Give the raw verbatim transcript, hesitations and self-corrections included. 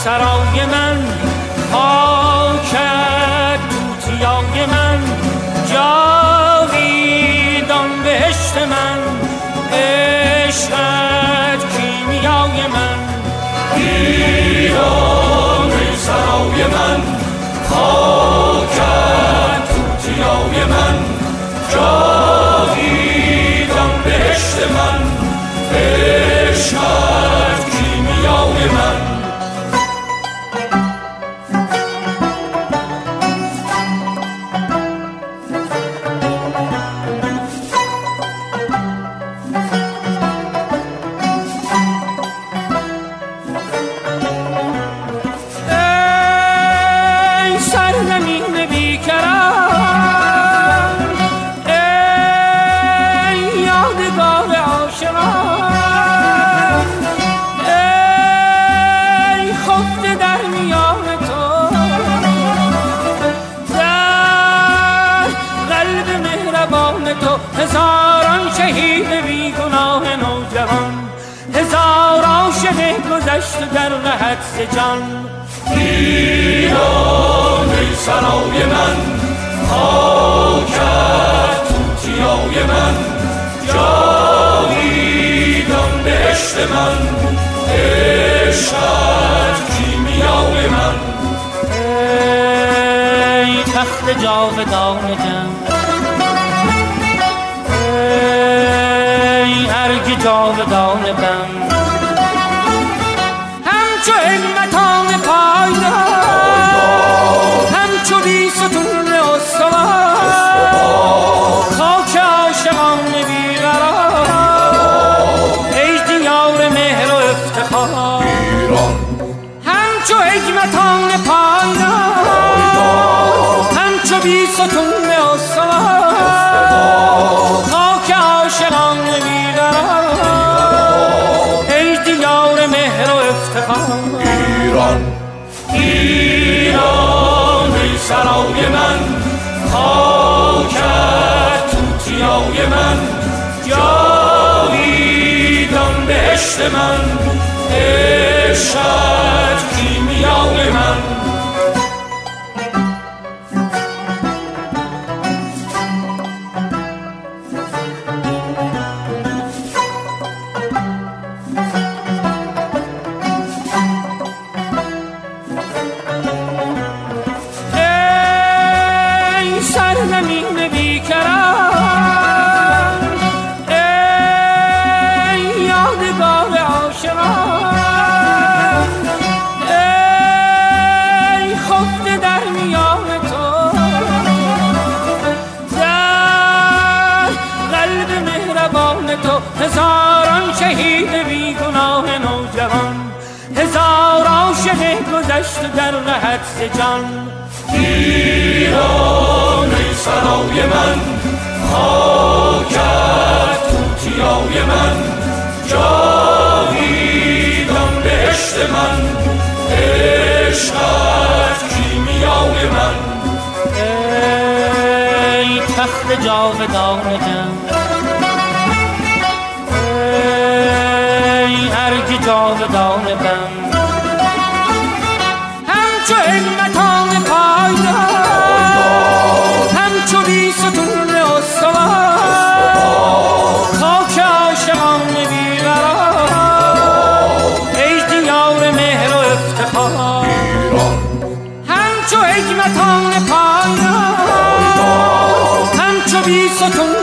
سرای من پاکت توتیای من جاویدان بهشت من عشقت کیمیای من ایران ای سرای من پاکت توتیای من جاویدان بهشت من عشقت کیمیای من هزاران شهید بی گناه نوجوان هزار عاشق گذشته در قحط ز جان ایران ای سرای من پاکت توتیای من جاویدان بهشت من عشقت کیمیای من ای تخت جاودان جم ای ارگ جاودان بم همچو علمتان پایدار همچو بی ستون استوار خاک عاشقان بیقرار ای دیار مهر و افتخار ایران همچو حکمتان پایدار همچو بی ستون استوار خاک عاشقان بیقرار ای دیار مهر و افتخار ایران ایران ای سرای من پاکت توتیای من جاویدان بهشت من عشقت کیمیای من سرزمین بیکران ای یادگار عاشقان ای خفته در میان تو در قلب مهربان تو هزاران شهید بی گناه نوجوان هزار عاشق گذشته در قحط ز جان ایران ای سرای من پاکت توتیای من جاویدان بهشت من عشقت کیمیای من ای تخت جاودان جم ای ارگ جاودان بم همچو علمتان پایدار همچو بی ستون استوار خاک عاشقان بیقرار ای دیار مهر و افتخار همچو حکمتان پایدار همچو بی ستون